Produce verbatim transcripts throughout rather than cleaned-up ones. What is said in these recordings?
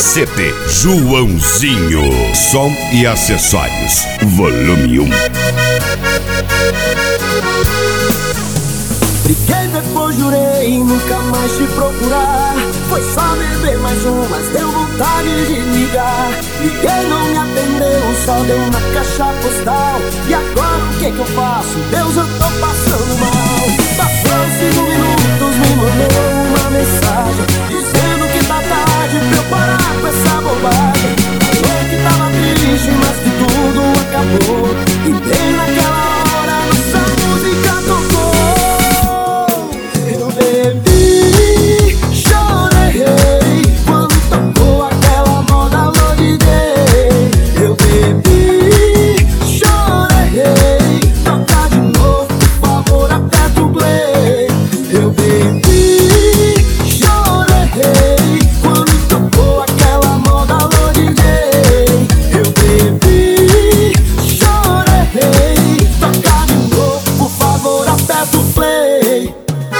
C D Joãozinho. Som e acessórios, volume um. Briguei, depois jurei nunca mais te procurar. Foi só beber mais um, mas deu vontade de ligar. Liguei, não me atendeu, só deu na caixa postal. E agora o que que eu faço? Deus, eu tô passando mal. Passou cinco minutos, me mandou uma mensagem dizendo que tá tarde pra eu parar com essa bobagem. Falou que tava triste, mas que tudo acabou. E bem naquela hora nossa música tocou. Eu bebi, chorei quando tocou aquela moda Lodi Day. Eu bebi, chorei, toca de novo, por favor, aperta o play. Eu bebi, chorei quando tocou aquela moda Lodi Day. Eu bebi, chorei, toca de novo, por favor, aperta o play.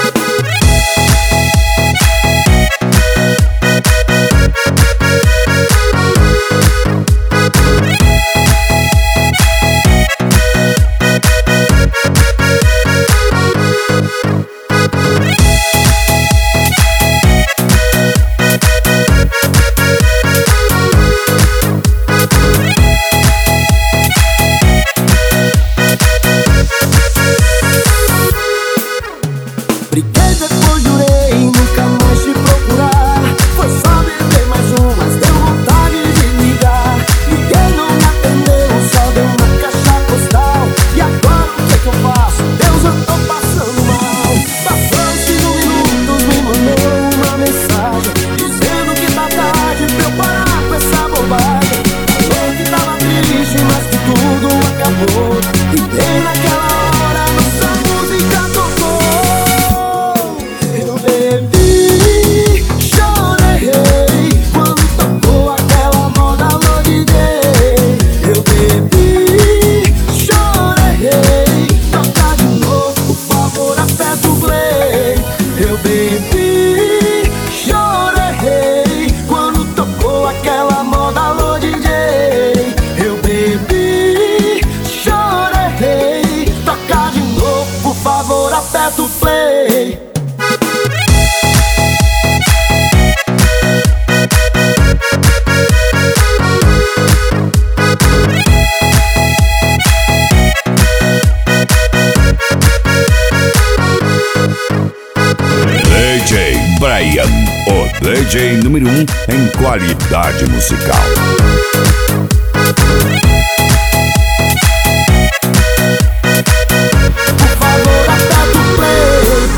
Briguei, depois jurei nunca mais te procurar. Foi só beber mais um, mas deu vontade de ligar. Liguei, não me atendeu, só deu na caixa postal. E agora o que que eu faço? Deus, eu tô passando mal. Passou cinco minutos, me mandou uma mensagem dizendo que tá tarde pra eu parar com essa bobagem. Falou que tava triste, mas que tudo acabou. E bem naquela hora nossa música tocou. Eu bebi, chorei quando tocou aquela moda Lodi Day. Eu bebi, chorei, toca de novo, por favor, aperta o play. Eu bebi, chorei quando tocou aquela moda Lodi Day. Eu bebi, chorei, toca de novo, por favor, aperta o play. D J Brian, o D J número um em qualidade musical.